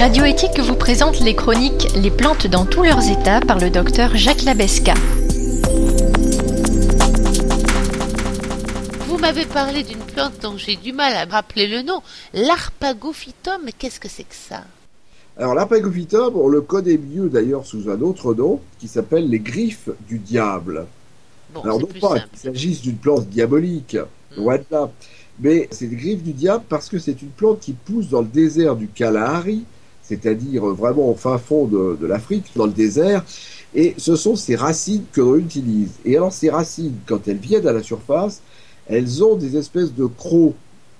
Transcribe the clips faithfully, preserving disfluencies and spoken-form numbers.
Radio Éthique vous présente les chroniques Les plantes dans tous leurs états par le docteur Jacques Labesca. Vous m'avez parlé d'une plante dont j'ai du mal à me rappeler le nom, l'Harpagophytum, mais qu'est-ce que c'est que ça? Alors l'Harpagophytum, on le connaît mieux d'ailleurs sous un autre nom qui s'appelle les griffes du diable. Bon, Alors non pas qu'il s'agisse d'une plante diabolique, mmh. loin de là, mais c'est les griffes du diable parce que c'est une plante qui pousse dans le désert du Kalahari, c'est-à-dire vraiment au fin fond de, de l'Afrique, dans le désert, et ce sont ces racines que l'on utilise. Et alors ces racines, quand elles viennent à la surface, elles ont des espèces de crocs,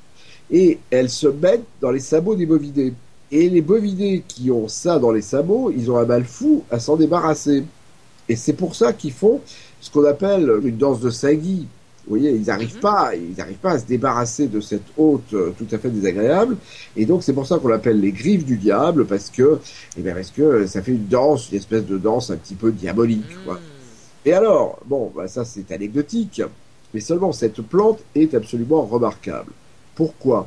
et elles se mettent dans les sabots des bovidés. Et les bovidés qui ont ça dans les sabots, ils ont un mal fou à s'en débarrasser. Et c'est pour ça qu'ils font ce qu'on appelle une danse de Sagi. Vous voyez, ils n'arrivent pas, ils n'arrivent pas à se débarrasser de cette hôte euh, tout à fait désagréable. Et donc c'est pour ça qu'on l'appelle les griffes du diable, parce que, eh bien, parce que ça fait une danse, une espèce de danse un petit peu diabolique, quoi. Et alors, bon, bah, ça c'est anecdotique, mais seulement cette plante est absolument remarquable. Pourquoi ?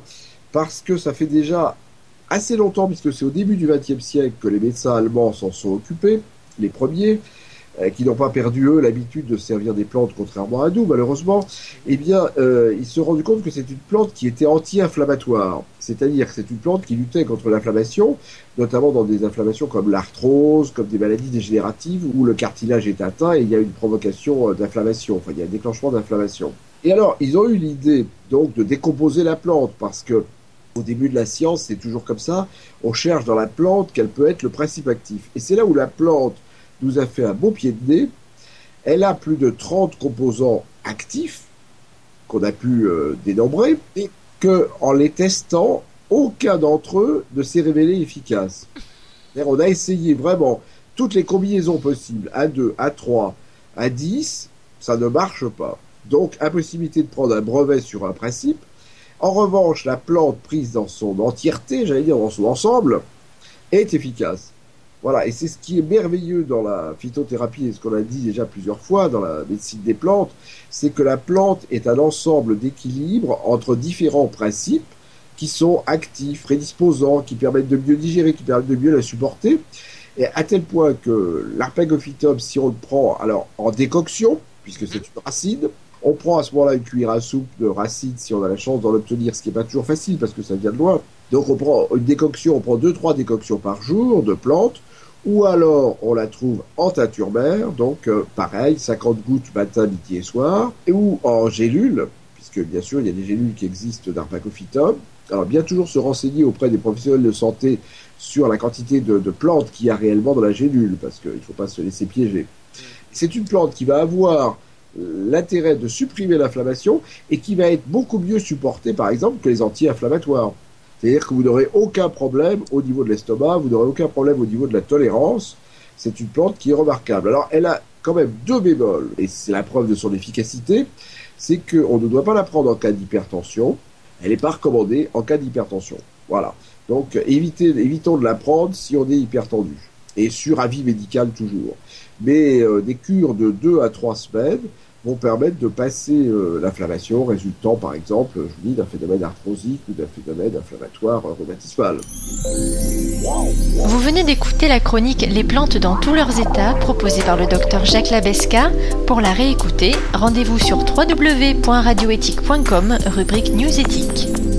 Parce que ça fait déjà assez longtemps, puisque c'est au début du vingtième siècle que les médecins allemands s'en sont occupés, les premiers, euh, qui n'ont pas perdu, eux, l'habitude de servir des plantes, contrairement à nous, malheureusement, eh bien, euh, ils se sont rendus compte que c'est une plante qui était anti-inflammatoire. C'est-à-dire que c'est une plante qui luttait contre l'inflammation, notamment dans des inflammations comme l'arthrose, comme des maladies dégénératives, où le cartilage est atteint et il y a une provocation d'inflammation, enfin, il y a un déclenchement d'inflammation. Et alors, ils ont eu l'idée, donc, de décomposer la plante, parce que au début de la science, c'est toujours comme ça, on cherche dans la plante quel peut être le principe actif. Et c'est là où la plante nous a fait un beau pied de nez. Elle a plus de trente composants actifs qu'on a pu euh, dénombrer, et qu'en les testant, aucun d'entre eux ne s'est révélé efficace. C'est-à-dire, on a essayé vraiment toutes les combinaisons possibles, à deux, à trois, à dix, ça ne marche pas. Donc, impossibilité de prendre un brevet sur un principe. En revanche, la plante prise dans son entièreté, j'allais dire dans son ensemble, est efficace. Voilà, et c'est ce qui est merveilleux dans la phytothérapie, et ce qu'on a dit déjà plusieurs fois dans la médecine des plantes, c'est que la plante est un ensemble d'équilibre entre différents principes qui sont actifs, prédisposants, qui permettent de mieux digérer, qui permettent de mieux la supporter, et à tel point que l'Harpagophytum, si on le prend alors en décoction, puisque c'est une racine, on prend à ce moment-là une cuillère à soupe de racine si on a la chance d'en obtenir, ce qui n'est pas toujours facile parce que ça vient de loin. Donc on prend une décoction, on prend deux trois décoctions par jour de plantes, ou alors on la trouve en teinture mère, donc euh, pareil, cinquante gouttes matin, midi et soir, ou en gélule, puisque bien sûr il y a des gélules qui existent d'Harpagophytum. Alors bien toujours se renseigner auprès des professionnels de santé sur la quantité de, de plantes qu'il y a réellement dans la gélule, parce qu'il ne faut pas se laisser piéger. C'est une plante qui va avoir l'intérêt de supprimer l'inflammation et qui va être beaucoup mieux supportée par exemple que les anti-inflammatoires. C'est-à-dire que vous n'aurez aucun problème au niveau de l'estomac, vous n'aurez aucun problème au niveau de la tolérance. C'est une plante qui est remarquable. Alors elle a quand même deux bémols, et c'est la preuve de son efficacité, c'est qu'on ne doit pas la prendre en cas d'hypertension, elle n'est pas recommandée en cas d'hypertension. Voilà. Donc évitez, évitons de la prendre si on est hypertendu. Et sur avis médical toujours. Mais euh, des cures de deux à trois semaines vont permettre de passer euh, l'inflammation résultant par exemple, je vous dis, d'un phénomène arthrosique ou d'un phénomène inflammatoire euh, rhumatismal. Vous venez d'écouter la chronique Les plantes dans tous leurs états proposée par le docteur Jacques Labesca. Pour la réécouter, rendez-vous sur w w w point radio éthique point com, rubrique News Éthique.